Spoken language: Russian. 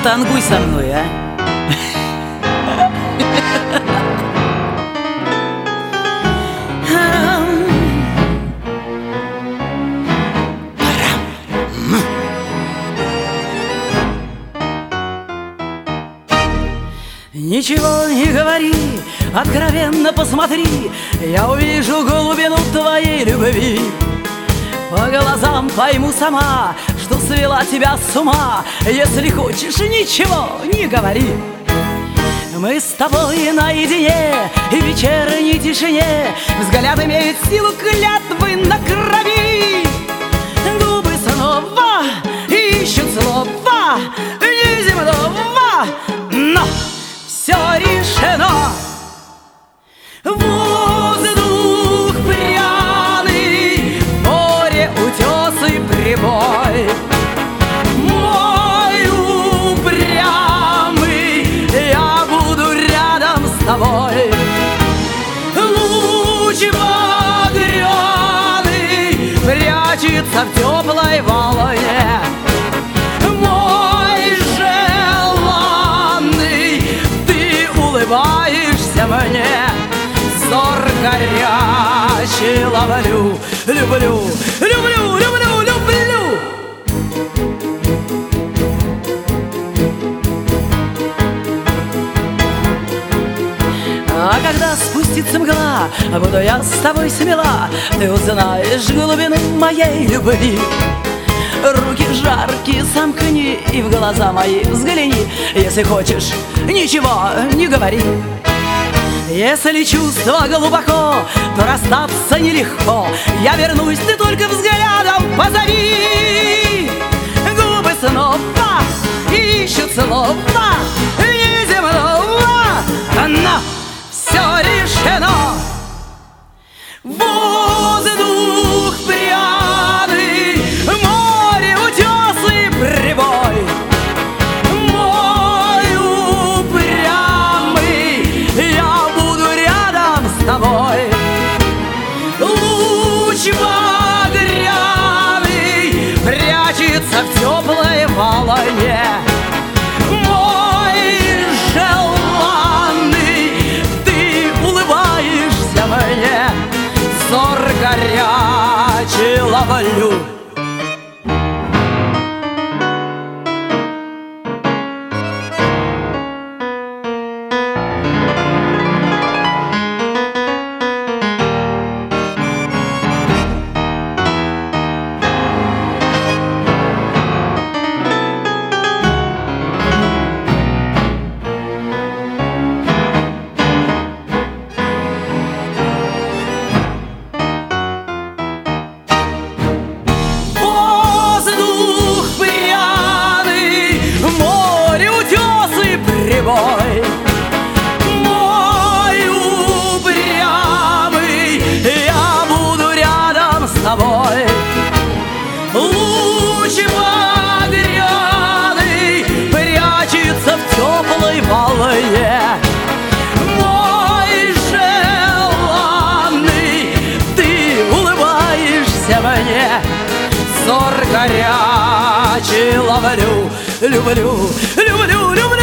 потангуй со мной, а? Ничего не говори, откровенно посмотри, я увижу глубину твоей любви. По глазам пойму сама, что свела тебя с ума. Если хочешь, ничего не говори. Мы с тобой наедине и в вечерней тишине. Взгляд имеет силу клятвы на крови. Губы снова ищут слова неземного, но все решено. Воздух пряный, море, утесы, прибой. Мой упрямый, я буду рядом с тобой. Луч багряный прячется в теплой волне. Мой желанный, ты улыбаешься мне. Взор горячий ловлю, люблю, люблю, люблю, люблю. А когда спустится мгла, буду я с тобой смела. Ты узнаешь глубины моей любви. Руки жаркие сомкни и в глаза мои взгляни. Если хочешь, ничего не говори. Если чувство глубоко, то расстаться нелегко. Я вернусь, ты только взглядом позови. Губы снова ищут слова неземного, но все решено. Воздух пряный, море, утесы, прибой. Мой упрямый, я буду рядом с тобой. Луч багряный прячется в теплой волне. Мой желанный, ты улыбаешься мне. Взор горячий ловлю. Мой упрямый, я буду рядом с тобой. Луч багряный прячется в теплой волне. Мой желанный, ты улыбаешься мне. Взор горячий ловлю, люблю, люблю, люблю.